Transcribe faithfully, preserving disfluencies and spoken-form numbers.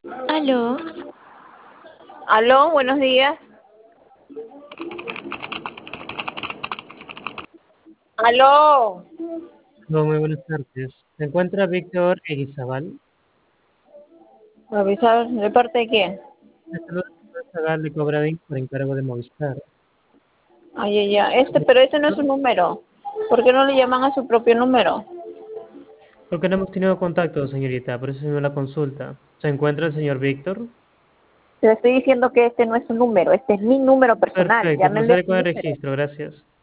Aló, Aló, buenos días. Aló. Hola, muy buenas tardes. ¿Se encuentra Víctor Eguizabal? Revisar, ¿de parte de quién? Le saluda Zagal de Cobradín por encargo de Movistar. Ay, ay, ay. Este, pero ese no es su número. ¿Por qué no le llaman a su propio número? Porque no hemos tenido contacto, señorita, por eso hicimos la consulta. ¿Se encuentra el señor Víctor? Le estoy diciendo que este no es su número, este es mi número personal. Perfecto, Llámenle a procede su con el número. registro, gracias.